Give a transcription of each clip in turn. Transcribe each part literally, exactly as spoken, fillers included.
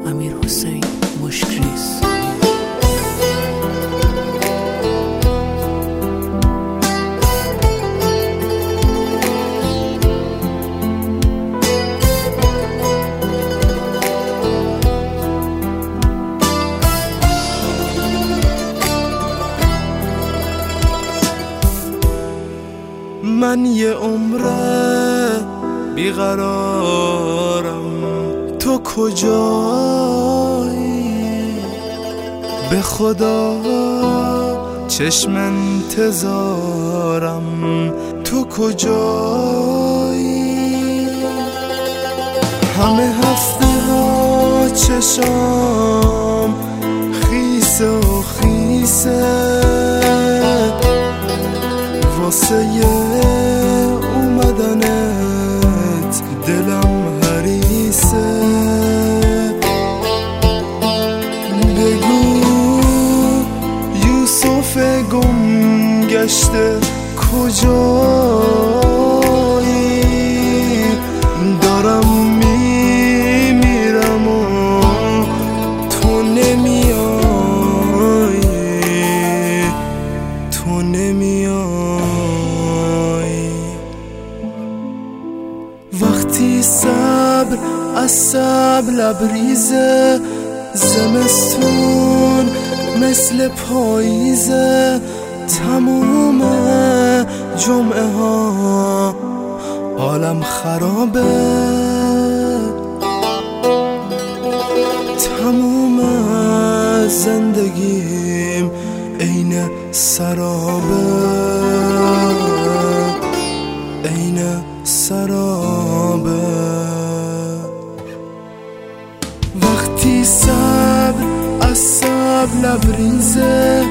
امیر حسین مشکریز. من یه عمره بیقرارم، تو کجایی؟ به خدا چشم انتظارم، تو کجایی؟ همه هفته ها چشام خیسه و خیسه واسه اومدنت، دلم حریصه. بگو یوسف گم گشته کجایی؟ دارم میمیرم و تو نمیایی، تو نمیایی. وقتی صبر از صبر لبریزه، زمستون مثل پاییزه، تموم جمعه ها عالم خرابه، تموم زندگیم عین سرابه، عین سرابه. وقتی صبر از صبر لبریزه،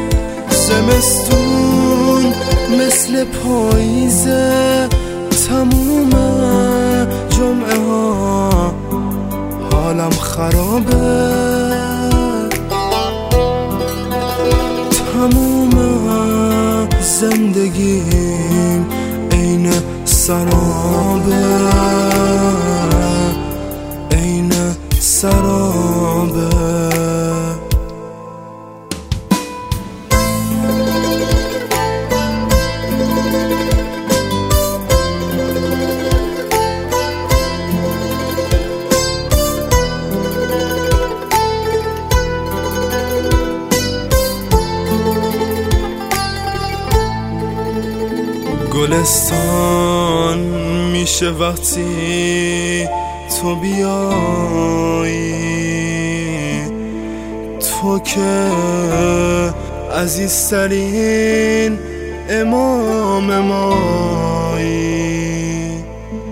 زمستون مثل پاییزه، تموم جمعه ها حالم خرابه، تموم زندگیم عین سرابه، عین سرابه. گلستان میشه وقتی تو بیایی، تو که عزیزترین امام مایی.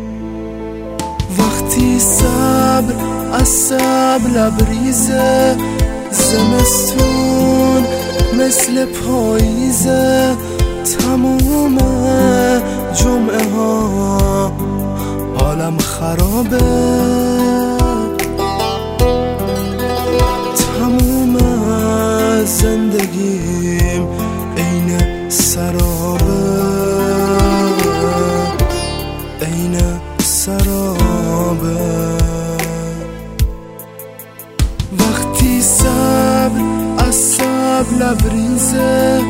وقتی صبر از صبر لبریزه، زمستون مثل پاییزه، تموم جمعه ها عالم خرابه، تموم زندگیم عین سرابه، عین سرابه. وقتی صبر از صبر لبریزه،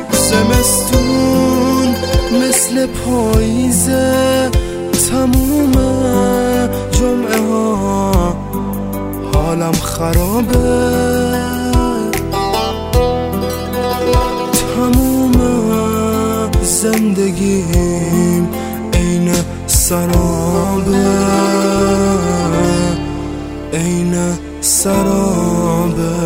زمستون مثل پاییزه، تموم جمعه ها حالم خرابه، تموم زندگیم عین سرابه، عین سرابه.